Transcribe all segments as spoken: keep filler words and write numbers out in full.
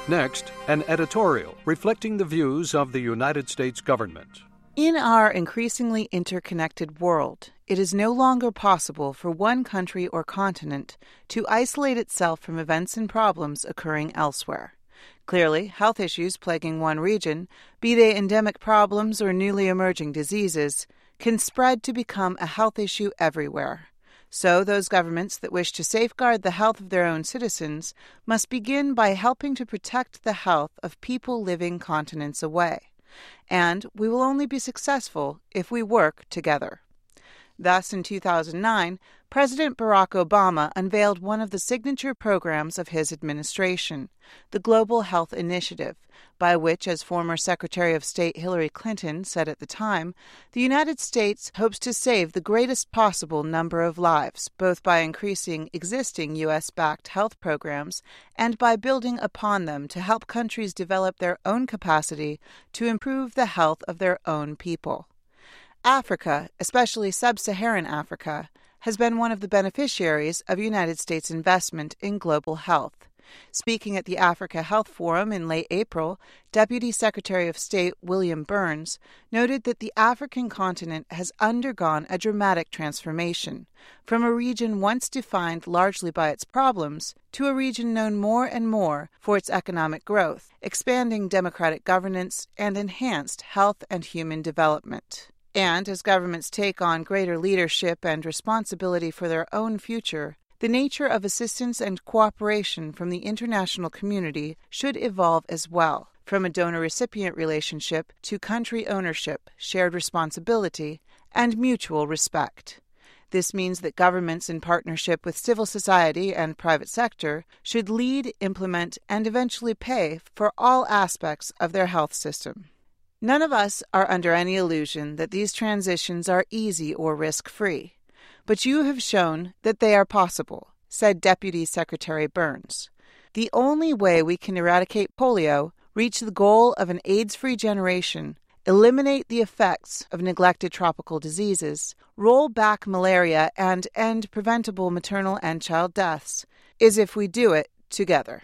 Next, an editorial reflecting the views of the United States government. In our increasingly interconnected world, it is no longer possible for one country or continent to isolate itself from events and problems occurring elsewhere. Clearly, health issues plaguing one region, be they endemic problems or newly emerging diseases, can spread to become a health issue everywhere. So those governments that wish to safeguard the health of their own citizens must begin by helping to protect the health of people living continents away. And we will only be successful if we work together. Thus, in two thousand nine, President Barack Obama unveiled one of the signature programs of his administration, the Global Health Initiative, by which, as former Secretary of State Hillary Clinton said at the time, the United States hopes to save the greatest possible number of lives, both by increasing existing U S-backed health programs and by building upon them to help countries develop their own capacity to improve the health of their own people. Africa, especially sub-Saharan Africa, has been one of the beneficiaries of United States investment in global health. Speaking at the Africa Health Forum in late April, Deputy Secretary of State William Burns noted that the African continent has undergone a dramatic transformation, from a region once defined largely by its problems to a region known more and more for its economic growth, expanding democratic governance, and enhanced health and human development. And as governments take on greater leadership and responsibility for their own future, the nature of assistance and cooperation from the international community should evolve as well, from a donor-recipient relationship to country ownership, shared responsibility, and mutual respect. This means that governments in partnership with civil society and private sector should lead, implement, and eventually pay for all aspects of their health system. None of us are under any illusion that these transitions are easy or risk-free, but you have shown that they are possible, said Deputy Secretary Burns. The only way we can eradicate polio, reach the goal of an AIDS-free generation, eliminate the effects of neglected tropical diseases, roll back malaria, and end preventable maternal and child deaths is if we do it together.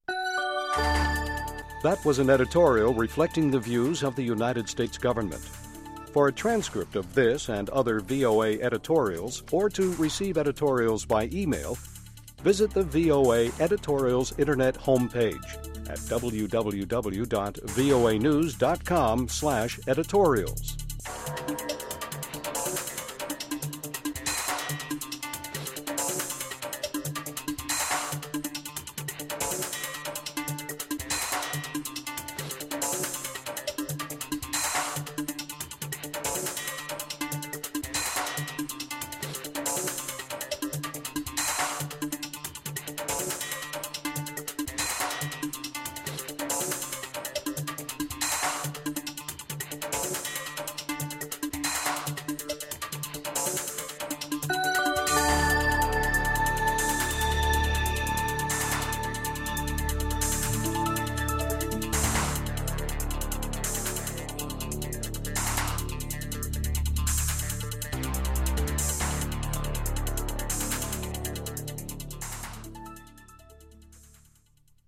That was an editorial reflecting the views of the United States government. For a transcript of this and other V O A editorials, or to receive editorials by email, visit the V O A Editorials Internet homepage at w w w dot voa news dot com slash editorials.